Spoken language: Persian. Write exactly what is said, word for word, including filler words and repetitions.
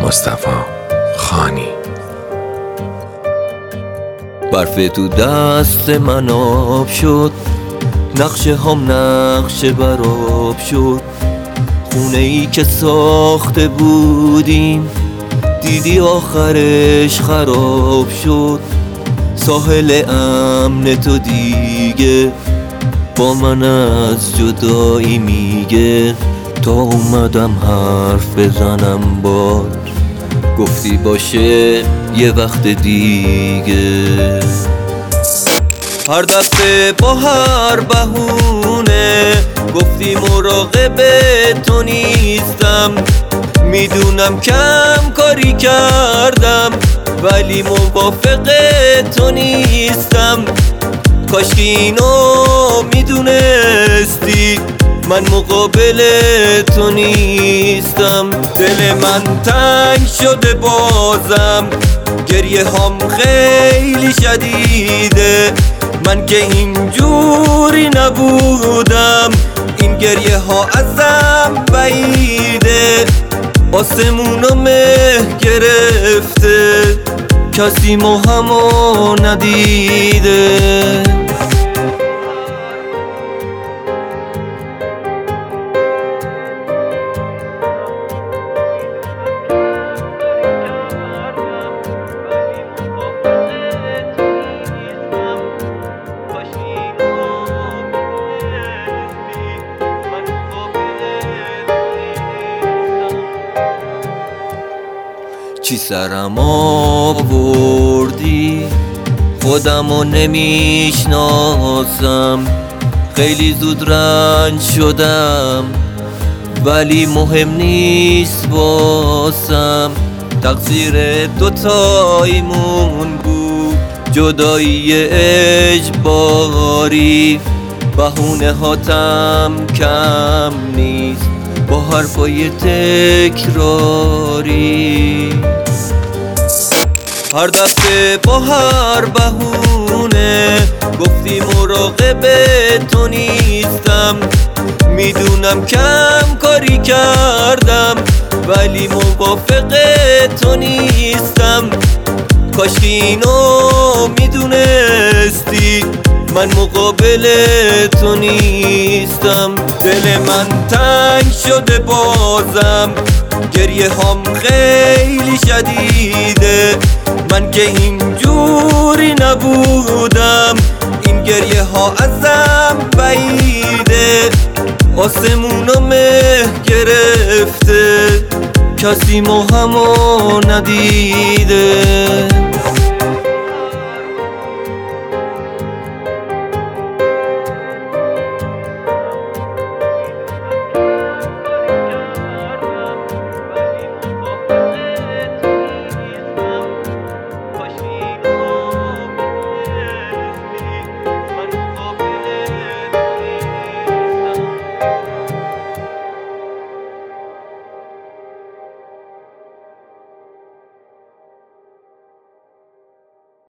مصطفی خانی. برف تو دست من آب شد، نقشه هم نقشه براب شد. خونه ای که ساخته بودیم دیدی آخرش خراب شد. ساحل امن تو دیگه با من از جدایی میگه. تا اومدم حرف بزنم باز، گفتی باشه یه وقت دیگه. هر دفعه با هر بهونه گفتی مراقب تو نیستم. میدونم کم کاری کردم ولی موافق تو نیستم. کاشکی اینو میدونستی من مقابل تو نیستم. دل من تنگ شده بازم، گریه هم خیلی شدیده. من که اینجوری نبودم، این گریه ها ازم بعیده. آسمونو مه گرفته، کسی ما همو ندیده. چی سرم آوردی خودمو نمیشناسم. خیلی زود رنج شدم ولی مهم نیست واسم. تقصیر دوتاییمون بود، جدایی اجباری. بهونه هاتم کم نیست با حرفای تکراری. هر دفعه با هر بهونه گفتی مراقب تو نیستم. میدونم کم کاری کردم ولی موافق تو نیستم. کاشکی اینو میدونستی من مقابل تو نیستم. دل من تنگ شده بازم، گریه هم خیلی شدیده. من که اینجوری نبودم، این گریه ها ازم بعیده. آسمونو مه گرفته، کسی ما همو ندیده.